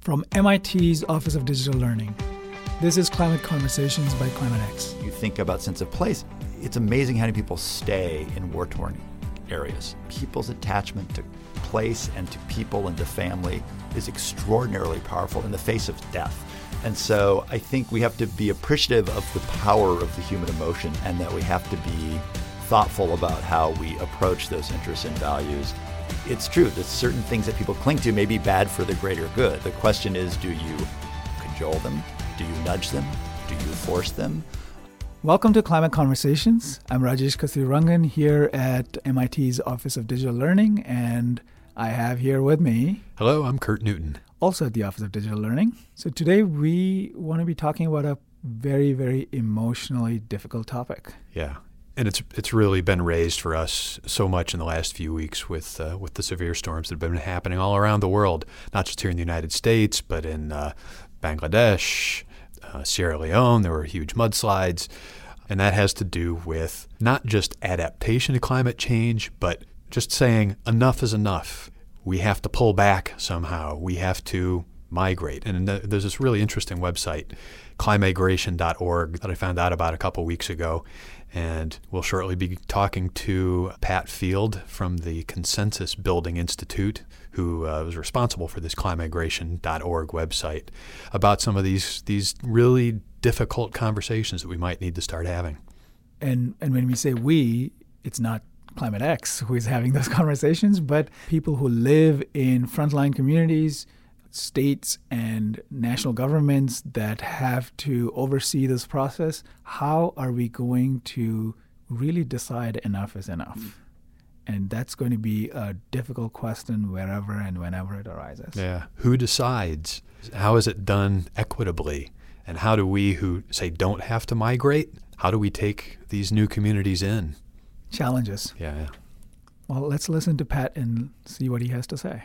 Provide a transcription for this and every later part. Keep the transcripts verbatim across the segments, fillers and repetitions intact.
From M I T's Office of Digital Learning, this is Climate Conversations by ClimateX. You think about sense of place. It's amazing how many people stay in war-torn areas. People's attachment to place and to people and to family is extraordinarily powerful in the face of death. And so I think we have to be appreciative of the power of the human emotion, and that we have to be thoughtful about how we approach those interests and values. It's true that certain things that people cling to may be bad for the greater good. The question is, do you cajole them? Do you nudge them? Do you force them? Welcome to Climate Conversations. I'm Rajesh Kastirangan here at M I T's Office of Digital Learning, and I have here with me... Hello, I'm Kurt Newton. Also at the Office of Digital Learning. So today we want to be talking about a very, very emotionally difficult topic. Yeah, and it's it's really been raised for us so much in the last few weeks with uh, with the severe storms that have been happening all around the world, not just here in the United States, but in uh, Bangladesh, uh, Sierra Leone. There were huge mudslides, and that has to do with not just adaptation to climate change, but just saying enough is enough. We have to pull back somehow. We have to migrate. And there's this really interesting website, climigration dot org, that I found out about a couple weeks ago. And we'll shortly be talking to Pat Field from the Consensus Building Institute, who uh, was responsible for this climigration dot org website, about some of these these really difficult conversations that we might need to start having. And and when we say we, it's not ClimateX who is having those conversations, but people who live in frontline communities, states and national governments that have to oversee this process. How are we going to really decide enough is enough? And that's going to be a difficult question wherever and whenever it arises. Yeah. Who decides? How is it done equitably? And how do we who say don't have to migrate, how do we take these new communities in? Challenges. Yeah, yeah. Well, let's listen to Pat and see what he has to say.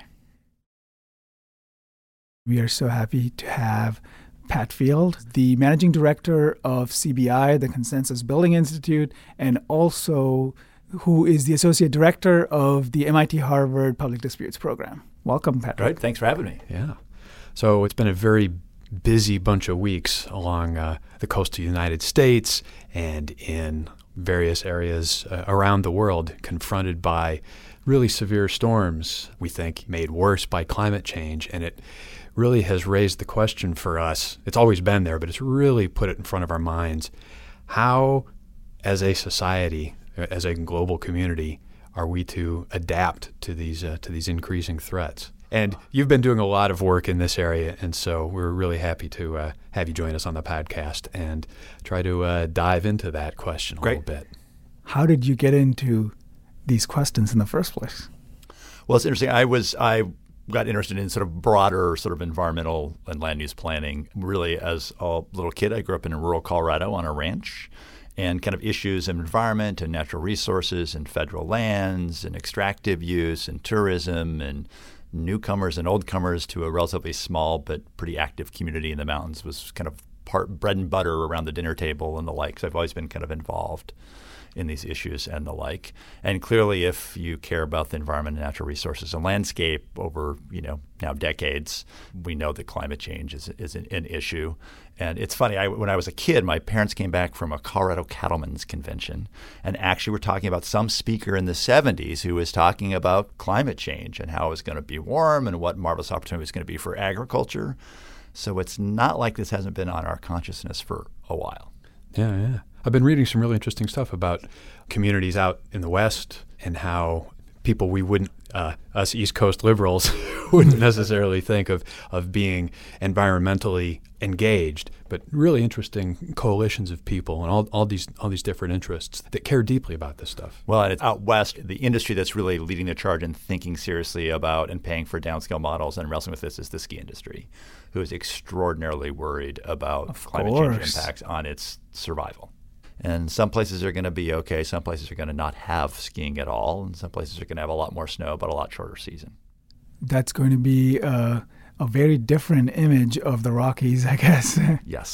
We are so happy to have Pat Field, the Managing Director of C B I, the Consensus Building Institute, and also who is the Associate Director of the M I T Harvard Public Disputes Program. Welcome, Patrick. Right. Thanks for having me. Yeah. So it's been a very busy bunch of weeks along uh, the coast of the United States and in various areas uh, around the world, confronted by really severe storms, we think, made worse by climate change. And it really has raised the question for us. It's always been there, but it's really put it in front of our minds. How, as a society, as a global community, are we to adapt to these uh, to these increasing threats? And you've been doing a lot of work in this area, and so we're really happy to uh, have you join us on the podcast and try to uh, dive into that question a Great. little bit. How did you get into these questions in the first place? Well, it's interesting. I was I got interested in sort of broader sort of environmental and land use planning. Really, as a little kid, I grew up in rural Colorado on a ranch, and kind of issues of environment and natural resources and federal lands and extractive use and tourism and newcomers and oldcomers to a relatively small but pretty active community in the mountains was kind of part bread and butter around the dinner table and the like. So I've always been kind of involved in these issues and the like. And clearly, if you care about the environment and natural resources and landscape over, you know, now decades, we know that climate change is, is an, an issue. And it's funny, I, when I was a kid, my parents came back from a Colorado Cattlemen's Convention and actually were talking about some speaker in the seventies who was talking about climate change and how it was going to be warm and what marvelous opportunity it was going to be for agriculture. So it's not like this hasn't been on our consciousness for a while. Yeah, yeah. I've been reading some really interesting stuff about communities out in the West and how people we wouldn't, uh, us East Coast liberals, wouldn't necessarily think of, of being environmentally engaged, but really interesting coalitions of people and all, all these all these different interests that care deeply about this stuff. Well, and it's out west, the industry that's really leading the charge and thinking seriously about and paying for downscale models and wrestling with this is the ski industry, who is extraordinarily worried about Of climate course. change impacts on its survival. And some places are going to be okay. Some places are going to not have skiing at all. And some places are going to have a lot more snow, but a lot shorter season. That's going to be uh, a very different image of the Rockies, I guess. Yes,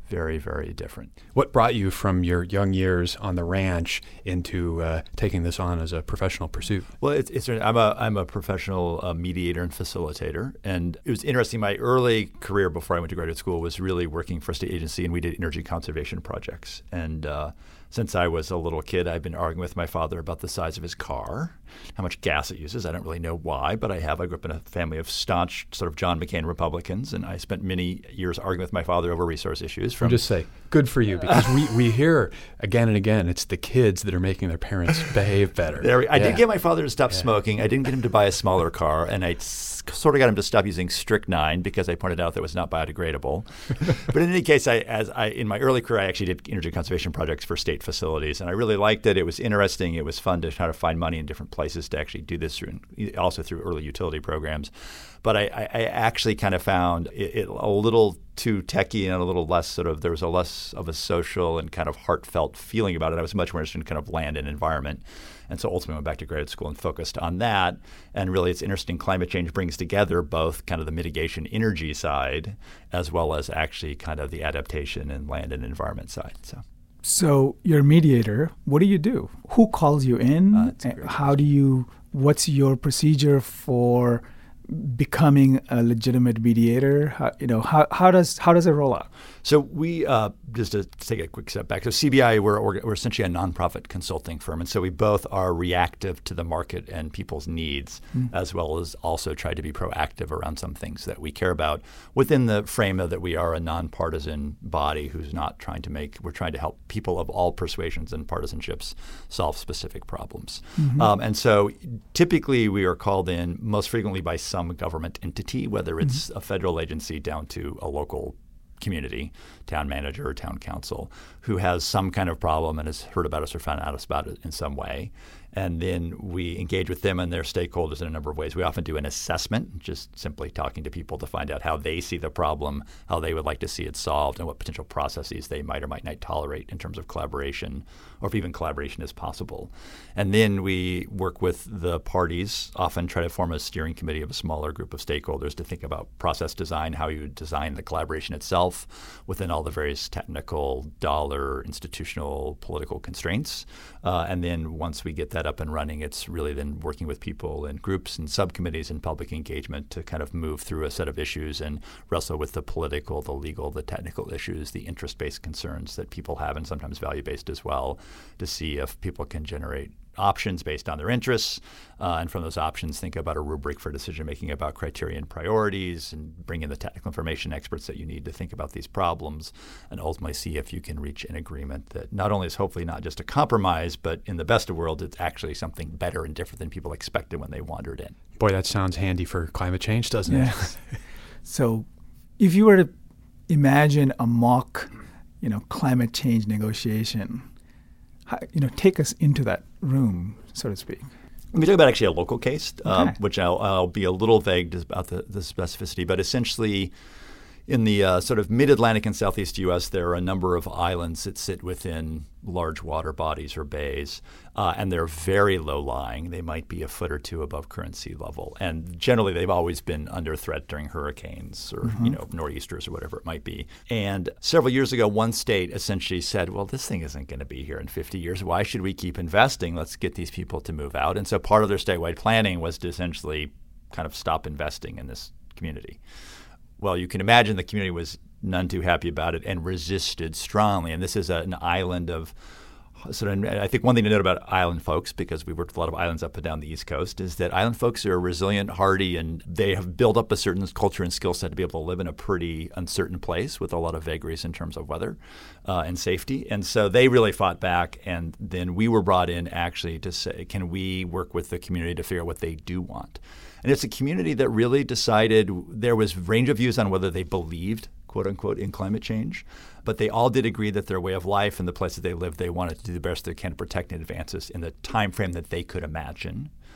very, very different. What brought you from your young years on the ranch into uh, taking this on as a professional pursuit? Well, it's, it's I'm a I'm a professional uh, mediator and facilitator, and it was interesting. My early career before I went to graduate school was really working for a state agency, and we did energy conservation projects. And uh, since I was a little kid, I've been arguing with my father about the size of his car, how much gas it uses. I don't really know why, but I have. I grew up in a family of staunch sort of John McCain Republicans, and I spent many years arguing with my father over resource issues. From I'll just say, good for you, because we, we hear again and again, it's the kids that are making their parents behave better. There we, I yeah. did get my father to stop Yeah. smoking. I didn't get him to buy a smaller car, and I s- sort of got him to stop using strychnine because I pointed out that it was not biodegradable. But in any case, I, as I in my early career, I actually did energy conservation projects for state facilities, and I really liked it. It was interesting. It was fun to try to find money in different places to actually do this through, also through early utility programs. But I, I, I actually kind of found it, it a little too techie and a little less sort of, there was a less of a social and kind of heartfelt feeling about it. I was much more interested in kind of land and environment. And so ultimately went back to graduate school and focused on that. And really it's interesting, climate change brings together both kind of the mitigation energy side as well as actually kind of the adaptation and land and environment side. So. So you're a mediator. What do you do? Who calls you in? Uh, that's a great How do you, what's your procedure for becoming a legitimate mediator? How, you know, how, how does how does it roll out? So we, uh, just to take a quick step back, so C B I, we're, we're essentially a nonprofit consulting firm. And so we both are reactive to the market and people's needs, mm. as well as also try to be proactive around some things that we care about within the frame of that we are a nonpartisan body who's not trying to make, we're trying to help people of all persuasions and partisanships solve specific problems. Mm-hmm. Um, and so typically we are called in most frequently by some government entity, whether it's mm-hmm. a federal agency down to a local community, town manager or town council, who has some kind of problem and has heard about us or found out about it in some way. And then we engage with them and their stakeholders in a number of ways. We often do an assessment, just simply talking to people to find out how they see the problem, how they would like to see it solved, and what potential processes they might or might not tolerate in terms of collaboration, or if even collaboration is possible. And then we work with the parties, often try to form a steering committee of a smaller group of stakeholders to think about process design, how you would design the collaboration itself within all the various technical, dollar, institutional, political constraints. Uh, and then once we get that up and running, it's really then working with people in groups and subcommittees and public engagement to kind of move through a set of issues and wrestle with the political, the legal, the technical issues, the interest-based concerns that people have, and sometimes value-based as well, to see if people can generate options based on their interests, uh, and from those options think about a rubric for decision making about criteria and priorities, and bring in the technical information experts that you need to think about these problems, and ultimately see if you can reach an agreement that not only is hopefully not just a compromise, but in the best of worlds, it's actually something better and different than people expected when they wandered in. Boy, that sounds handy for climate change, doesn't Yes. it? So if you were to imagine a mock, you know, climate change negotiation, how, you know, take us into that room, so to speak. Let me talk about actually a local case, Okay. um, which I'll, I'll be a little vague about the, the specificity, but essentially in the uh, sort of mid-Atlantic and southeast U S, there are a number of islands that sit within large water bodies or bays, uh, and they're very low-lying. They might be a foot or two above current sea level, and generally they've always been under threat during hurricanes or mm-hmm. you know nor'easters or whatever it might be. And several years ago, one state essentially said, well, this thing isn't going to be here in fifty years. Why should we keep investing? Let's get these people to move out. And so part of their statewide planning was to essentially kind of stop investing in this community. Well, you can imagine the community was none too happy about it and resisted strongly. And this is a, an island of sort of, I think one thing to note about island folks, because we worked with a lot of islands up and down the East Coast, is that island folks are resilient, hardy, and they have built up a certain culture and skill set to be able to live in a pretty uncertain place with a lot of vagaries in terms of weather uh, and safety. And so they really fought back. And then we were brought in actually to say, can we work with the community to figure out what they do want? And it's a community that really decided, there was range of views on whether they believed, quote unquote, in climate change, but they all did agree that their way of life and the places they lived, they wanted to do the best they can to protect and advance us in the time frame that they could imagine.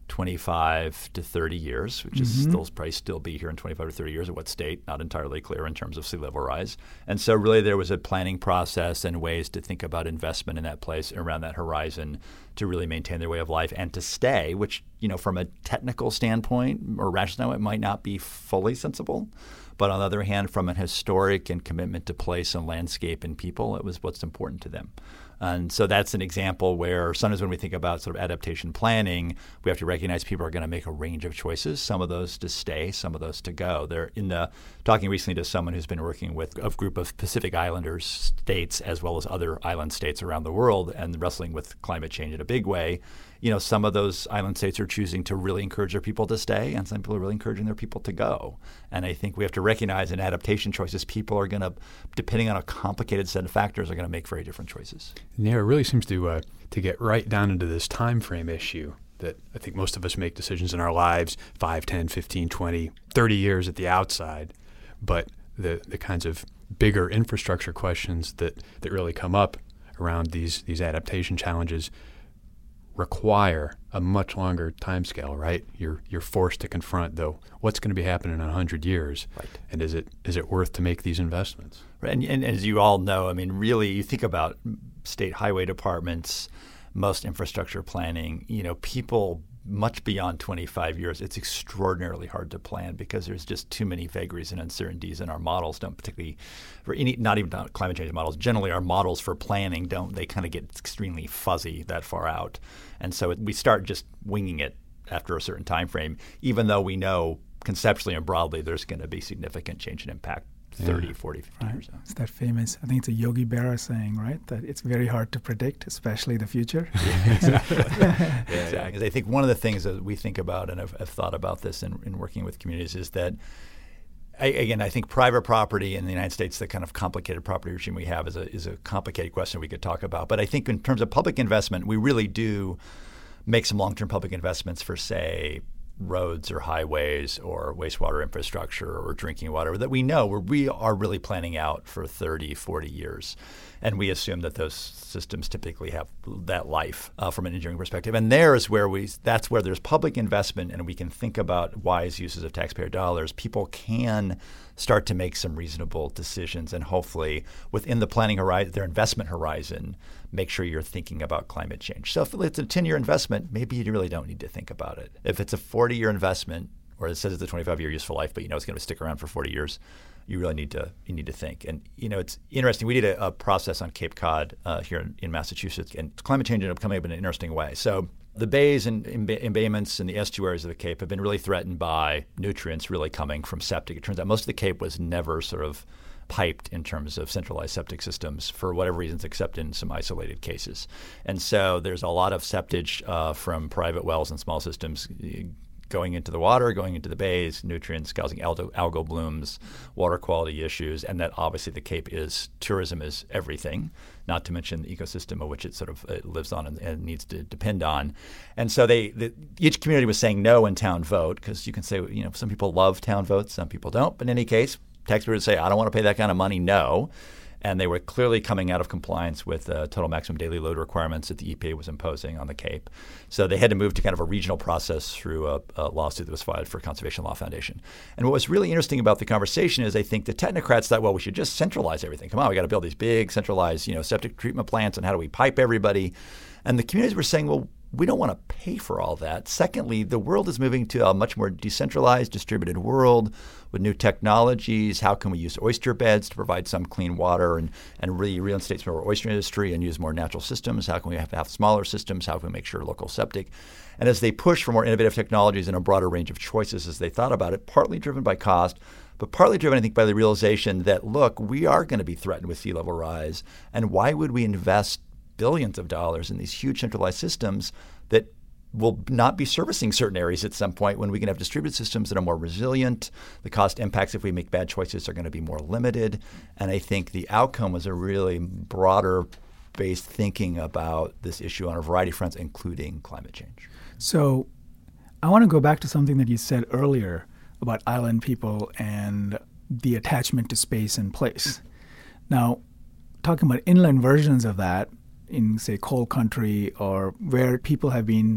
twenty-five to thirty years, which is Mm-hmm. still probably still be here in twenty-five to thirty years. At what state? Not entirely clear in terms of sea level rise. And so really there was a planning process and ways to think about investment in that place around that horizon to really maintain their way of life and to stay, which, you know, from a technical standpoint or rational standpoint, it might not be fully sensible. But on the other hand, from an historic and commitment to place and landscape and people, it was what's important to them. And so that's an example where sometimes when we think about sort of adaptation planning, we have to recognize people are going to make a range of choices, some of those to stay, some of those to go. They're in the talking recently to someone who's been working with a group of Pacific Islanders states as well as other island states around the world and wrestling with climate change in a big way. You know, some of those island states are choosing to really encourage their people to stay, and some people are really encouraging their people to go. And I think we have to recognize in adaptation choices, people are going to, depending on a complicated set of factors, are going to make very different choices. Yeah, it really seems to uh, to get right down into this time frame issue that I think most of us make decisions in our lives five, ten, fifteen, twenty, thirty years at the outside. But the, the kinds of bigger infrastructure questions that, that really come up around these, these adaptation challenges require a much longer timescale, right? You're you're forced to confront, though, what's going to be happening in a hundred years, right? And is it is it worth to make these investments? Right. And, and as you all know, I mean, really, you think about state highway departments, most infrastructure planning. You know, people much beyond twenty-five years, it's extraordinarily hard to plan because there's just too many vagaries and uncertainties, and our models don't particularly, for any, not even climate change models, generally our models for planning don't, they kind of get extremely fuzzy that far out. And so it, we start just winging it after a certain time frame, even though we know conceptually and broadly there's going to be significant change and impact thirty, Yeah. forty, fifty Right. years out. It's that famous, I think it's a Yogi Berra saying, right? That it's very hard to predict, especially the future. Exactly. Yeah, exactly. I think one of the things that we think about, and I've, I've thought about this in, in working with communities, is that, I, again, I think private property in the United States, the kind of complicated property regime we have is a, is a complicated question we could talk about. But I think in terms of public investment, we really do make some long-term public investments for, say, roads or highways or wastewater infrastructure or drinking water that we know where we are really planning out for thirty, forty years. And we assume that those systems typically have that life uh, from an engineering perspective. And there is where we, that's where there's public investment and we can think about wise uses of taxpayer dollars. People can start to make some reasonable decisions and hopefully within the planning horizon, their investment horizon, make sure you're thinking about climate change. So if it's a ten-year investment, maybe you really don't need to think about it. If it's a forty-year investment, or it says it's a twenty-five-year useful life, but you know it's going to stick around for forty years, you really need to you need to think. And you know it's interesting. We did a, a process on Cape Cod uh, here in, in Massachusetts, and climate change ended up coming up in an interesting way. So the bays and embayments and the estuaries of the Cape have been really threatened by nutrients really coming from septic. It turns out most of the Cape was never sort of piped in terms of centralized septic systems for whatever reasons, except in some isolated cases. And so there's a lot of septage uh, from private wells and small systems going into the water, going into the bays, nutrients, causing algal, algal blooms, water quality issues, and that obviously the Cape is, tourism is everything, not to mention the ecosystem of which it sort of it lives on and, and needs to depend on. And so they, the, each community was saying no in town vote, because you can say, you know, some people love town votes, some people don't, but in any case, taxpayers would say, I don't want to pay that kind of money, no. And they were clearly coming out of compliance with uh, total maximum daily load requirements that the E P A was imposing on the Cape. So they had to move to kind of a regional process through a, a lawsuit that was filed for Conservation Law Foundation. And what was really interesting about the conversation is I think the technocrats thought, well, we should just centralize everything. Come on, we got to build these big centralized, you know, septic treatment plants, and how do we pipe everybody? And the communities were saying, well, we don't want to pay for all that. Secondly, the world is moving to a much more decentralized, distributed world with new technologies. How can we use oyster beds to provide some clean water and, and really reinstate some of our oyster industry and use more natural systems? How can we have to have smaller systems? How can we make sure local septic? And as they push for more innovative technologies and a broader range of choices as they thought about it, partly driven by cost, but partly driven, I think, by the realization that, look, we are going to be threatened with sea level rise. And why would we invest billions of dollars in these huge centralized systems that will not be servicing certain areas at some point when we can have distributed systems that are more resilient? The cost impacts if we make bad choices are going to be more limited. And I think the outcome was a really broader based thinking about this issue on a variety of fronts, including climate change. So I want to go back to something that you said earlier about island people and the attachment to space and place. Now, talking about inland versions of that, in, say, coal country or where people have been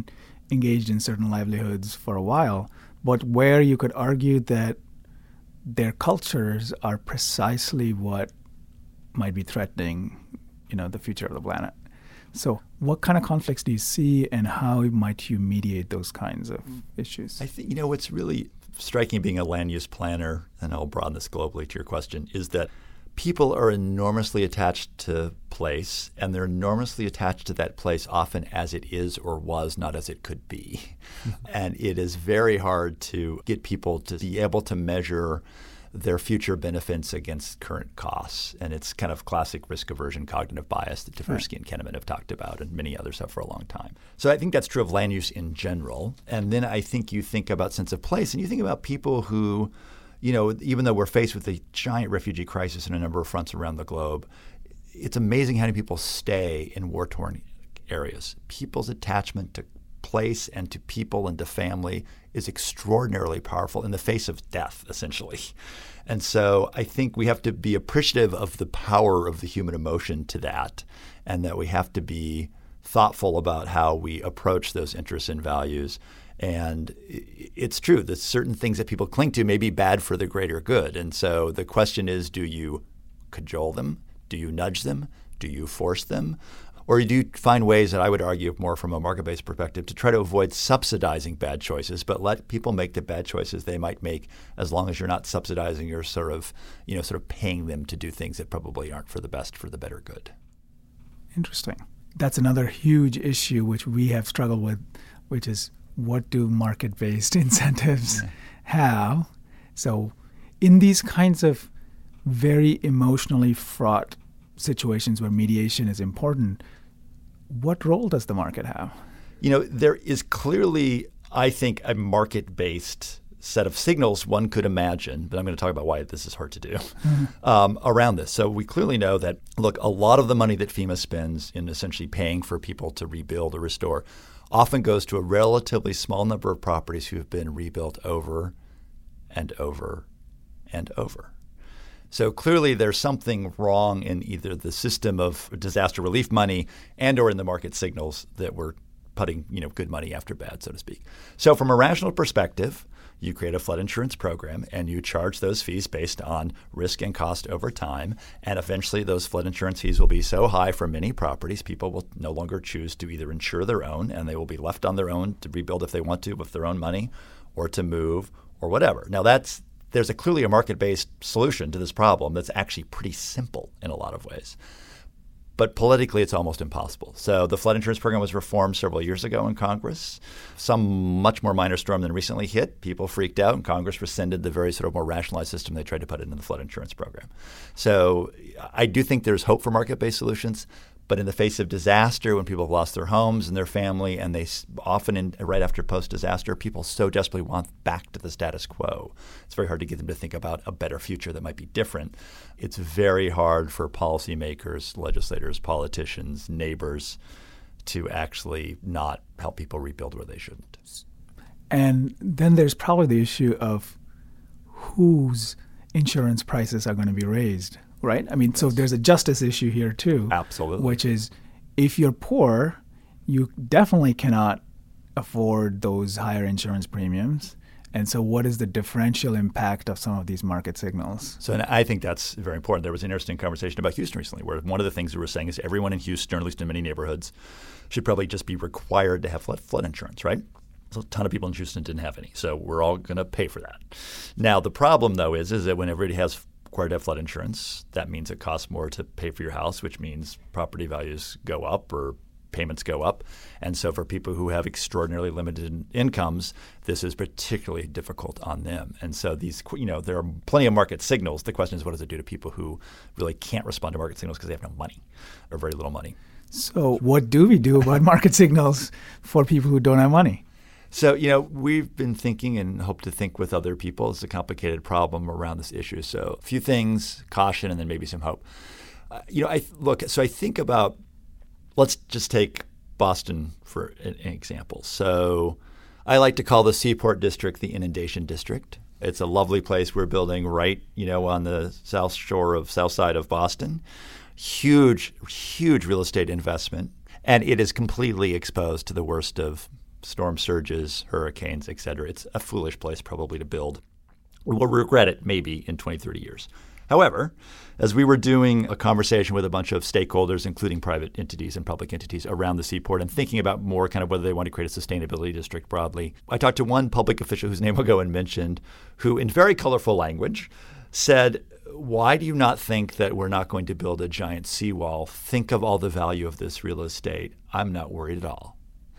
engaged in certain livelihoods for a while, but where you could argue that their cultures are precisely what might be threatening, you know, the future of the planet. So what kind of conflicts do you see, and how might you mediate those kinds of issues? I think, you know, what's really striking being a land use planner, and I'll broaden this globally to your question, is that people are enormously attached to place, and they're enormously attached to that place often as it is or was, not as it could be. And it is very hard to get people to be able to measure their future benefits against current costs. And it's kind of classic risk aversion cognitive bias that Tversky right. and Kahneman have talked about, and many others have for a long time. So I think that's true of land use in general. And then I think you think about sense of place, and you think about people who, you know, even though we're faced with a giant refugee crisis in a number of fronts around the globe, it's amazing how many people stay in war-torn areas. People's attachment to place and to people and to family is extraordinarily powerful in the face of death, essentially. And so I think we have to be appreciative of the power of the human emotion to that, and that we have to be thoughtful about how we approach those interests and values. And it's true that certain things that people cling to may be bad for the greater good. And so the question is, do you cajole them? Do you nudge them? Do you force them? Or do you find ways that I would argue more from a market-based perspective to try to avoid subsidizing bad choices, but let people make the bad choices they might make, as long as you're not subsidizing or sort of, you know, sort of paying them to do things that probably aren't for the best, for the better good. Interesting. That's another huge issue which we have struggled with, which is, what do market-based incentives yeah. have? So in these kinds of very emotionally fraught situations where mediation is important, what role does the market have? You know, there is clearly, I think, a market-based set of signals one could imagine, but I'm going to talk about why this is hard to do, mm-hmm. um, around this. So we clearly know that, look, a lot of the money that FEMA spends in essentially paying for people to rebuild or restore often goes to a relatively small number of properties who have been rebuilt over and over and over. So clearly there's something wrong in either the system of disaster relief money and or in the market signals that we're putting, you know, good money after bad, so to speak. So from a rational perspective, you create a flood insurance program and you charge those fees based on risk and cost over time. And eventually those flood insurance fees will be so high for many properties, people will no longer choose to either insure their own, and they will be left on their own to rebuild if they want to with their own money, or to move or whatever. Now that's there's a clearly a market-based solution to this problem that's actually pretty simple in a lot of ways. But politically, it's almost impossible. So the flood insurance program was reformed several years ago in Congress. Some much more minor storm than recently hit. People freaked out, and Congress rescinded the very sort of more rationalized system they tried to put into the flood insurance program. So I do think there's hope for market-based solutions. But in the face of disaster, when people have lost their homes and their family, and they often, in, right after post-disaster, people so desperately want back to the status quo. It's very hard to get them to think about a better future that might be different. It's very hard for policymakers, legislators, politicians, neighbors to actually not help people rebuild where they shouldn't. And then there's probably the issue of whose insurance prices are going to be raised. Right? I mean, so there's a justice issue here too. Absolutely. Which is, if you're poor, you definitely cannot afford those higher insurance premiums. And so what is the differential impact of some of these market signals? So and I think that's very important. There was an interesting conversation about Houston recently, where one of the things we were saying is everyone in Houston, or at least in many neighborhoods, should probably just be required to have flood, flood insurance, right? So a ton of people in Houston didn't have any. So we're all going to pay for that. Now, the problem, though, is, is that when everybody has required to have flood insurance, that means it costs more to pay for your house, which means property values go up or payments go up. And so for people who have extraordinarily limited incomes, this is particularly difficult on them. And so these, you know, there are plenty of market signals. The question is, what does it do to people who really can't respond to market signals because they have no money or very little money? So what do we do about market signals for people who don't have money? So, you know, we've been thinking and hope to think with other people. It's a complicated problem around this issue. So a few things, caution, and then maybe some hope. Uh, you know, I look, so I think about, let's just take Boston for an, an example. So I like to call the Seaport District the inundation district. It's a lovely place we're building right, you know, on the south shore of south side of Boston. Huge, huge real estate investment. And it is completely exposed to the worst of storm surges, hurricanes, et cetera. It's a foolish place probably to build. We will regret it maybe in twenty, thirty years. However, as we were doing a conversation with a bunch of stakeholders, including private entities and public entities around the seaport and thinking about more kind of whether they want to create a sustainability district broadly, I talked to one public official whose name I'll go unmentioned, who in very colorful language said, why do you not think that we're not going to build a giant seawall? Think of all the value of this real estate. I'm not worried at all.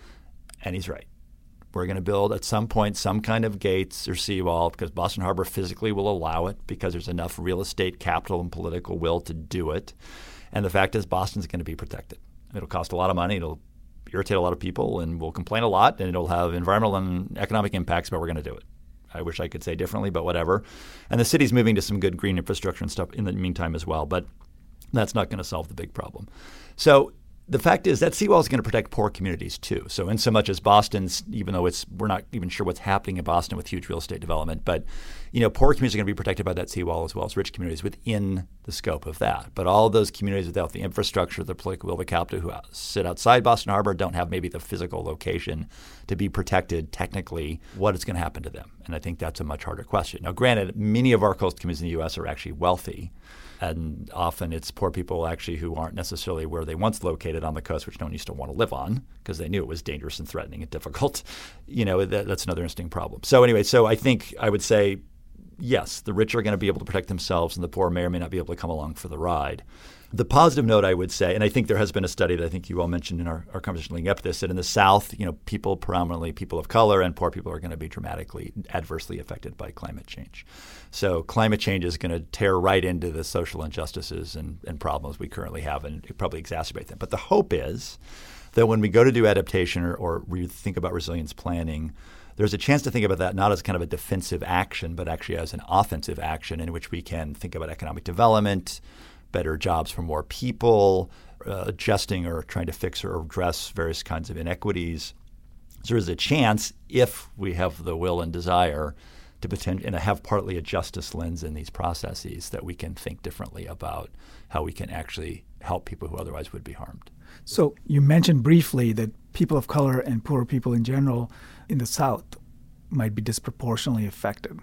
And he's right. We're going to build at some point some kind of gates or seawall because Boston Harbor physically will allow it because there's enough real estate capital and political will to do it. And the fact is Boston's going to be protected. It'll cost a lot of money. It'll irritate a lot of people and we'll complain a lot and it'll have environmental and economic impacts, but we're going to do it. I wish I could say differently, but whatever. And the city's moving to some good green infrastructure and stuff in the meantime as well, but that's not going to solve the big problem. So the fact is that seawall is going to protect poor communities too. So in so much as Boston's, even though it's we're not even sure what's happening in Boston with huge real estate development, but you know, poor communities are going to be protected by that seawall as well as rich communities within the scope of that. But all of those communities without the infrastructure, the political will, the capital, who sit outside Boston Harbor don't have maybe the physical location to be protected technically. What is going to happen to them? And I think that's a much harder question. Now, granted, many of our coastal communities in the U S are actually wealthy. And often it's poor people actually who aren't necessarily where they once located on the coast, which no one used to want to live on because they knew it was dangerous and threatening and difficult. You know, that, that's another interesting problem. So anyway, so I think I would say, yes, the rich are going to be able to protect themselves and the poor may or may not be able to come along for the ride. The positive note I would say, and I think there has been a study that I think you all mentioned in our, our conversation leading up to this, that in the South, you know, people, predominantly people of color and poor people are going to be dramatically adversely affected by climate change. So climate change is going to tear right into the social injustices and, and problems we currently have and probably exacerbate them. But the hope is that when we go to do adaptation or, or we think about resilience planning, there's a chance to think about that not as kind of a defensive action, but actually as an offensive action in which we can think about economic development, better jobs for more people, uh, adjusting or trying to fix or address various kinds of inequities. So there's a chance, if we have the will and desire, to pretend and have partly a justice lens in these processes, that we can think differently about how we can actually help people who otherwise would be harmed. So you mentioned briefly that people of color and poor people in general in the South might be disproportionately affected.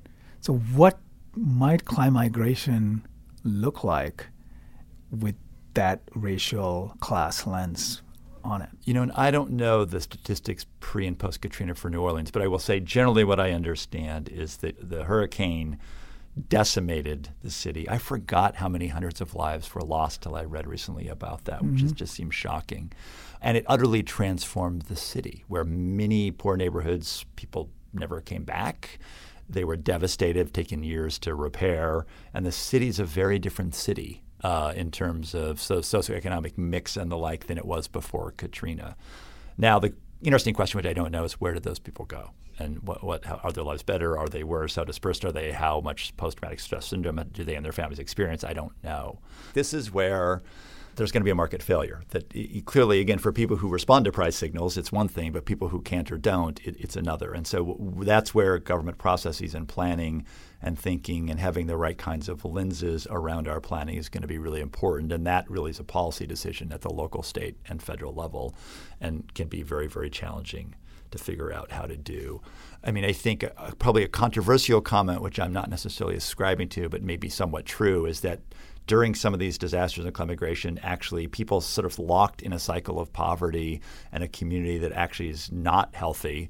So what might climate migration look like with that racial class lens on it? You know, and I don't know the statistics pre and post Katrina for New Orleans, but I will say generally what I understand is that the hurricane decimated the city. I forgot how many hundreds of lives were lost till I read recently about that, which mm-hmm. is, just seems shocking. And it utterly transformed the city, where many poor neighborhoods, people never came back. They were devastated, taken years to repair. And the city's a very different city uh, in terms of so socioeconomic mix and the like than it was before Katrina. Now, the interesting question, which I don't know, is where did those people go? And what, what how, are their lives better? Are they worse? How dispersed are they? How much post-traumatic stress syndrome do they and their families experience? I don't know. This is where there's going to be a market failure. That y- clearly, again, for people who respond to price signals, it's one thing, but people who can't or don't, it, it's another. And so w- that's where government processes and planning and thinking and having the right kinds of lenses around our planning is going to be really important. And that really is a policy decision at the local, state, and federal level and can be very, very challenging to figure out how to do. I mean, I think uh, probably a controversial comment, which I'm not necessarily ascribing to, but maybe somewhat true, is that during some of these disasters and climate migration, actually people sort of locked in a cycle of poverty and a community that actually is not healthy.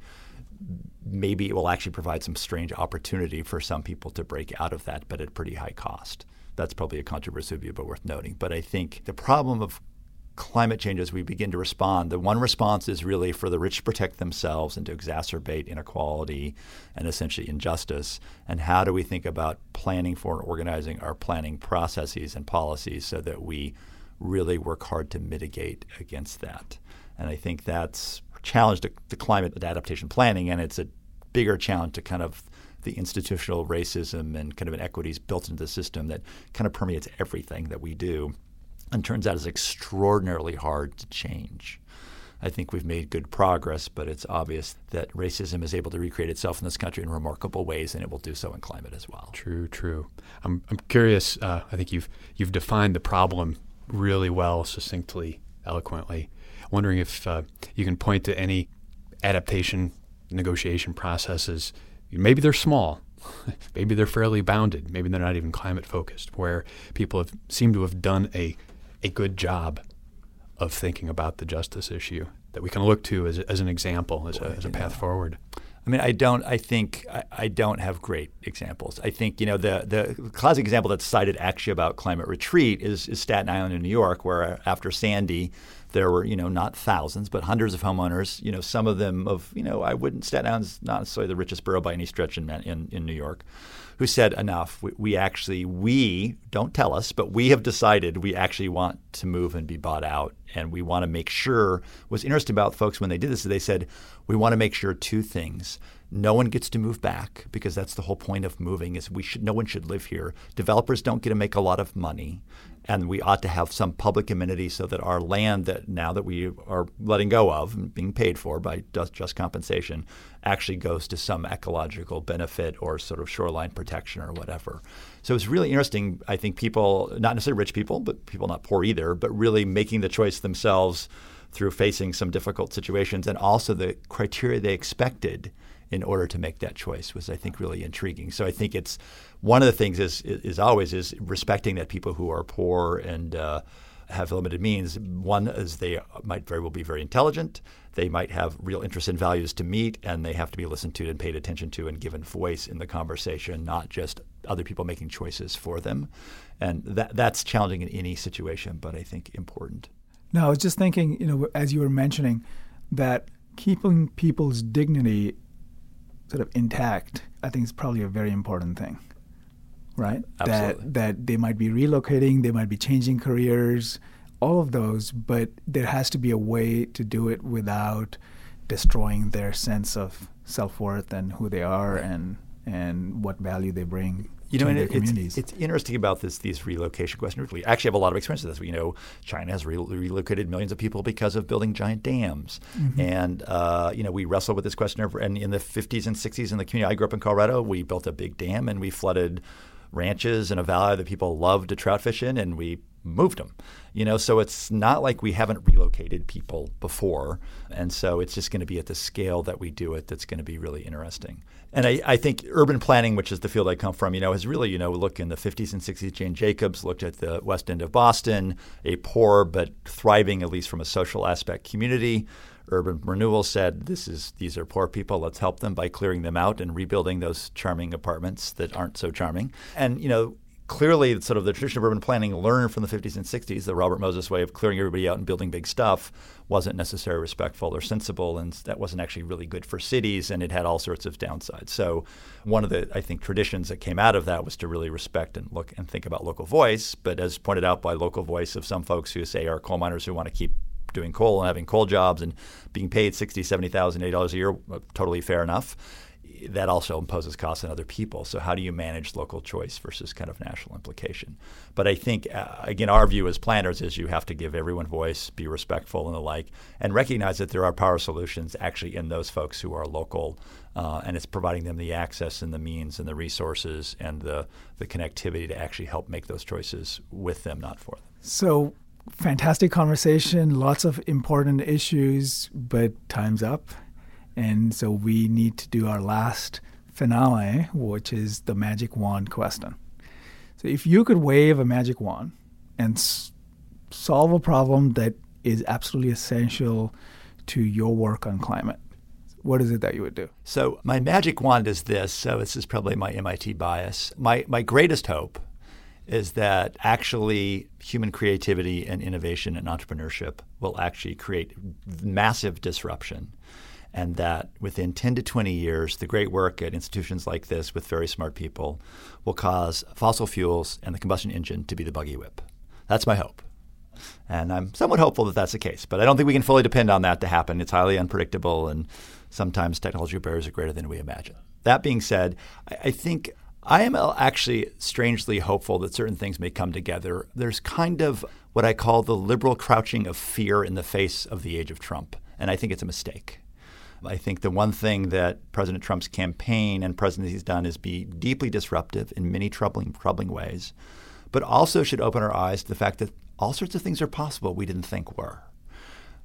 Maybe it will actually provide some strange opportunity for some people to break out of that, but at pretty high cost. That's probably a controversial view, but worth noting. But I think the problem of climate change as we begin to respond, the one response is really for the rich to protect themselves and to exacerbate inequality and essentially injustice. And how do we think about planning for and organizing our planning processes and policies so that we really work hard to mitigate against that? And I think that's a challenge to, to climate adaptation planning, and it's a bigger challenge to kind of the institutional racism and kind of inequities built into the system that kind of permeates everything that we do. And turns out is extraordinarily hard to change. I think we've made good progress, but it's obvious that racism is able to recreate itself in this country in remarkable ways, and it will do so in climate as well. True, true. I'm I'm curious. Uh, I think you've you've defined the problem really well, succinctly, eloquently. I'm wondering if uh, you can point to any adaptation negotiation processes, maybe they're small, maybe they're fairly bounded, maybe they're not even climate focused, where people have seem to have done a a good job of thinking about the justice issue that we can look to as, as an example, as, Boy, a, as a path know. forward. I mean, I don't. I think I, I don't have great examples. I think you know the the classic example that's cited actually about climate retreat is, is Staten Island in New York, where after Sandy, there were you know not thousands but hundreds of homeowners. You know, some of them of you know I wouldn't Staten Island's not necessarily the richest borough by any stretch in in, in New York, who said enough. We, we actually we don't tell us, but we have decided we actually want to move and be bought out, and we want to make sure. What's interesting about folks when they did this is they said we want to make sure two things. No one gets to move back because that's the whole point of moving is we should no one should live here. Developers don't get to make a lot of money, and we ought to have some public amenity so that our land that now that we are letting go of and being paid for by just, just compensation actually goes to some ecological benefit or sort of shoreline protection or whatever. So it's really interesting. I think people, not necessarily rich people, but people not poor either, but really making the choice themselves through facing some difficult situations, and also the criteria they expected in order to make that choice was, I think, really intriguing. So I think it's one of the things is is always is respecting that people who are poor and uh, have limited means. One is they might very well be very intelligent. They might have real interests and values to meet, and they have to be listened to and paid attention to and given voice in the conversation, not just other people making choices for them. And that that's challenging in any situation, but I think important. No, I was just thinking, you know, as you were mentioning, that keeping people's dignity sort of intact, I think is probably a very important thing, right? Absolutely. That that they might be relocating, they might be changing careers, all of those, but there has to be a way to do it without destroying their sense of self-worth and who they are and and what value they bring. You know, and their it, communities. It's, it's interesting about this these relocation questions. We actually have a lot of experience with this. You know, China has re- relocated millions of people because of building giant dams. Mm-hmm. And, uh, you know, we wrestled with this question. Over, and in the fifties and sixties in the community, I grew up in Colorado, we built a big dam and we flooded ranches in a valley that people loved to trout fish in, and we moved them. You know, so it's not like we haven't relocated people before. And so it's just going to be at the scale that we do it that's going to be really interesting. And I, I think urban planning, which is the field I come from, you know, has really, you know, looked in the fifties and sixties. Jane Jacobs looked at the West End of Boston, a poor but thriving, at least from a social aspect, community. Urban Renewal said, "This is these are poor people. Let's help them by clearing them out and rebuilding those charming apartments that aren't so charming." And you know, clearly, sort of the tradition of urban planning learned from the fifties and sixties. The Robert Moses way of clearing everybody out and building big stuff wasn't necessarily respectful or sensible, and that wasn't actually really good for cities, and it had all sorts of downsides. So one of the, I think, traditions that came out of that was to really respect and look and think about local voice. But as pointed out by local voice of some folks who say are coal miners who want to keep doing coal and having coal jobs and being paid sixty thousand dollars, seventy thousand dollars, eighty dollars a year, totally fair enough. That also imposes costs on other people. So how do you manage local choice versus kind of national implication? But I think, uh, again, our view as planners is you have to give everyone voice, be respectful and the like, and recognize that there are power solutions actually in those folks who are local, uh, and it's providing them the access and the means and the resources and the, the connectivity to actually help make those choices with them, not for them. So fantastic conversation, lots of important issues, but time's up. And so we need to do our last finale, which is the magic wand question. So if you could wave a magic wand and s- solve a problem that is absolutely essential to your work on climate, what is it that you would do? So my magic wand is this. So this is probably my M I T bias. My my greatest hope is that actually human creativity and innovation and entrepreneurship will actually create massive disruption. And that within ten to twenty years, the great work at institutions like this with very smart people will cause fossil fuels and the combustion engine to be the buggy whip. That's my hope. And I'm somewhat hopeful that that's the case. But I don't think we can fully depend on that to happen. It's highly unpredictable, and sometimes technological barriers are greater than we imagine. That being said, I, I think I am actually strangely hopeful that certain things may come together. There's kind of what I call the liberal crouching of fear in the face of the age of Trump. And I think it's a mistake. I think the one thing that President Trump's campaign and presidency has done is be deeply disruptive in many troubling, troubling ways, but also should open our eyes to the fact that all sorts of things are possible we didn't think were.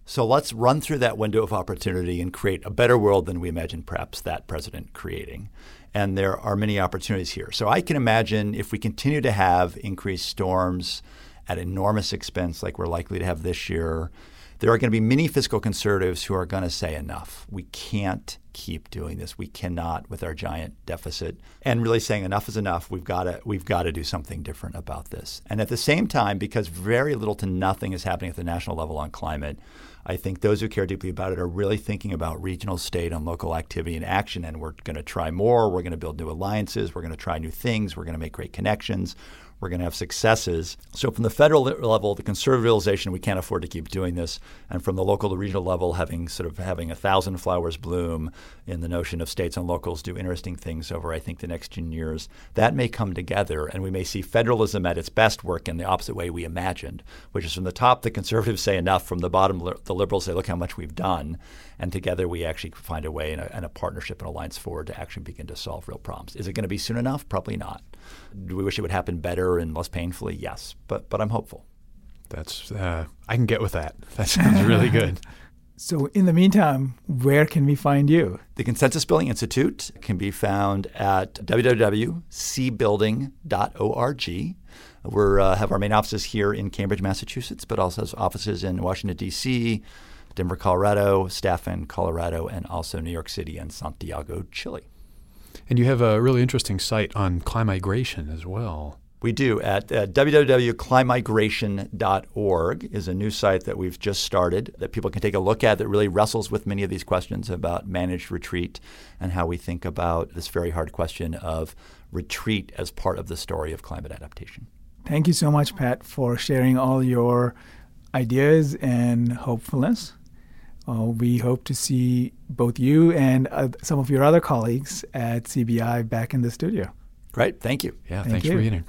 So let's run through that window of opportunity and create a better world than we imagined perhaps that president creating. And there are many opportunities here. So I can imagine if we continue to have increased storms at enormous expense like we're likely to have this year, there are going to be many fiscal conservatives who are going to say enough. We can't keep doing this. We cannot with our giant deficit. And really saying enough is enough. We've got to we've got to do something different about this. And at the same time, because very little to nothing is happening at the national level on climate, I think those who care deeply about it are really thinking about regional, state, and local activity and action. And we're going to try more. We're going to build new alliances. We're going to try new things. We're going to make great connections. We're going to have successes. So from the federal level, the conservative realization we can't afford to keep doing this, and from the local to regional level, having sort of having a thousand flowers bloom in the notion of states and locals do interesting things over, I think, the next ten years, that may come together, and we may see federalism at its best work in the opposite way we imagined, which is from the top, the conservatives say enough, from the bottom, the liberals say, look how much we've done, and together we actually find a way and a, and a partnership and alliance forward to actually begin to solve real problems. Is it going to be soon enough? Probably not. Do we wish it would happen better and less painfully? Yes, but but I'm hopeful. That's uh, I can get with that. That sounds really good. So in the meantime, where can we find you? The Consensus Building Institute can be found at w w w dot c building dot org. We uh, have our main offices here in Cambridge, Massachusetts, but also has offices in Washington, D C, Denver, Colorado, staff in Colorado, and also New York City and Santiago, Chile. And you have a really interesting site on climigration as well. We do. At uh, w w w dot climigration dot org is a new site that we've just started that people can take a look at that really wrestles with many of these questions about managed retreat and how we think about this very hard question of retreat as part of the story of climate adaptation. Thank you so much, Pat, for sharing all your ideas and hopefulness. Uh, we hope to see both you and uh, some of your other colleagues at C B I back in the studio. Great. Thank you. Yeah, Thank thanks you. for being here.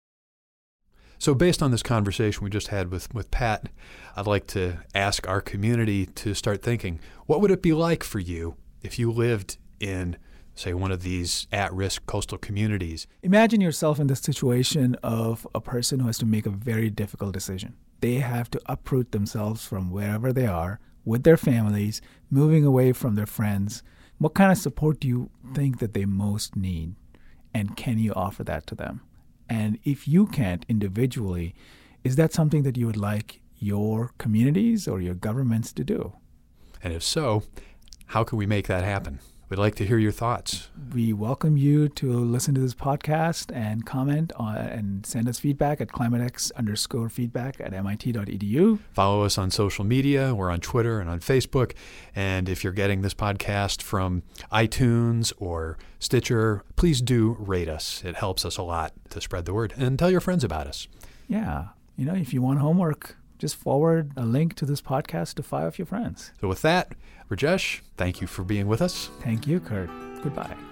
So based on this conversation we just had with, with Pat, I'd like to ask our community to start thinking, what would it be like for you if you lived in, say, one of these at-risk coastal communities? Imagine yourself in the situation of a person who has to make a very difficult decision. They have to uproot themselves from wherever they are with their families, moving away from their friends. What kind of support do you think that they most need? And can you offer that to them? And if you can't individually, is that something that you would like your communities or your governments to do? And if so, how can we make that happen? We'd like to hear your thoughts. We welcome you to listen to this podcast and comment on, and send us feedback at climatex underscore feedback at mit dot e d u. Follow us on social media. We're on Twitter and on Facebook. And if you're getting this podcast from iTunes or Stitcher, please do rate us. It helps us a lot to spread the word. And tell your friends about us. Yeah. You know, if you want homework, just forward a link to this podcast to five of your friends. So with that, Rajesh, thank you for being with us. Thank you, Kurt. Goodbye.